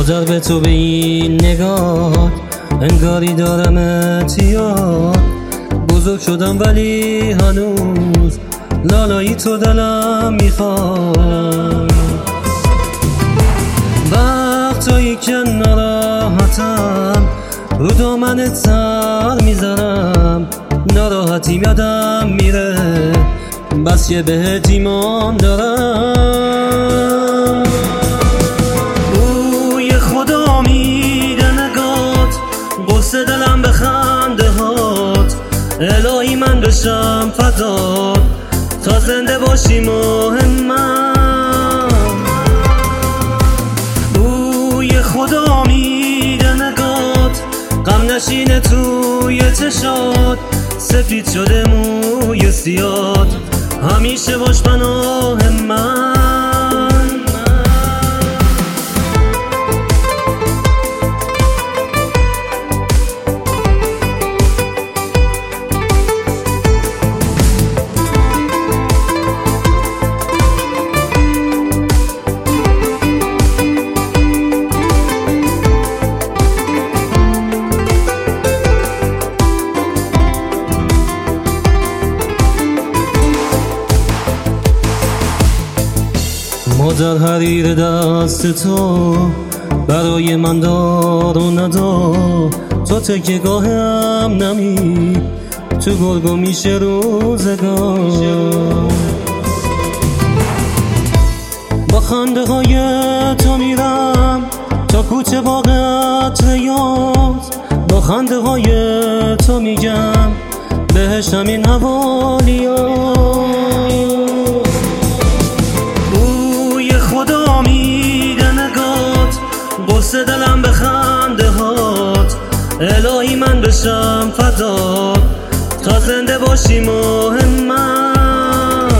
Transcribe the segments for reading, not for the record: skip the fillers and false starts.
مادر به تو به این نگاه انگاری دارم اعتیاد. بزرگ شدم ولی هنوز لالایی تو دلم میخواد. وقتایی که ناراحتم رو دامنت سر میزنم، ناراحتیم یادم میره بس که بهت ایمان دارم. بوی خدا میده نگات، قصه دلم به خنده هات. الهی من بشم فدات تا زنده باشی مهمم. بوی خدا میده نگات، غم نشینه توی چشات. سفید شده موی سیاد، همیشه باش پناه من. مادر حریر دست تو برای من دار و ندار. تو تکیه‌گاهم نمی تو گرگو میشه روزگار. با خنده های تو میرم تا کوچه باغ عطریات. با خنده های تو میگم بهش همین حوالیات. خدا میده نگات، قصه دلم به خنده هات. الهی من بشم فدات تا زنده باشی مهمم.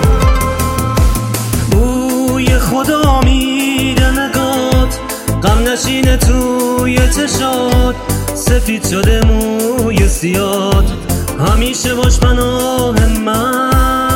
بوی خدا میده نگات، غم نشینه توی چشات. سفید شده موی سیاد، همیشه باش پناه من.